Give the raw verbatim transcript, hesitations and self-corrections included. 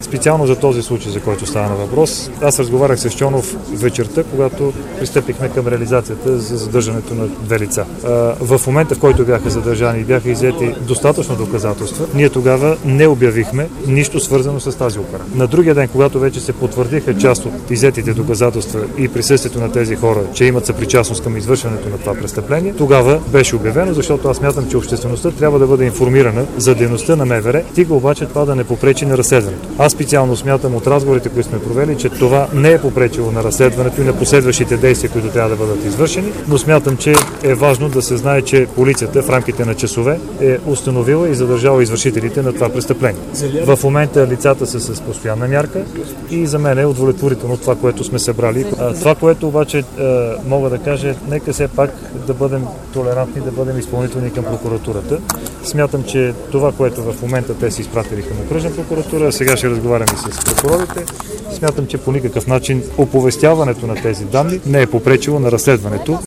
Специално за този случай, за който стана въпрос, аз разговарях с Чонов вечерта, когато пристъпихме към реализацията за задържането на две лица. В момента, в който бяха задържани и бяха иззети достатъчно доказателства, ние тогава не обявихме нищо свързано с тази операция. На другия ден, когато вече се потвърдиха част от иззетите доказателства и присъствието на тези хора, че имат съпричастност към извършването на това престъпление, тогава беше обявено, защото аз смятам, че обществеността трябва да бъде информирана за дейността на МВР, стига обаче това да не попречи на разследването. Аз специално смятам от разговорите, които сме провели, че това не е попречило на разследването и на последващите действия, които трябва да бъдат извършени, но смятам, че е важно да се знае, че полицията в рамките на часове е установила и задържала извършителите на това престъпление. В момента лицата са с постоянна мярка и за мен е удовлетворително това, което сме събрали. Това, което обаче мога да кажа, нека все пак да бъдем толерантни, да бъдем изпълнителни към прокуратурата. Смятам, че това, което в момента те си изпратили към окръжна прокуратура, сега ще разговаряме и с прокурорите. Смятам, че по никакъв начин оповестяването на тези данни не е попречило на разследването.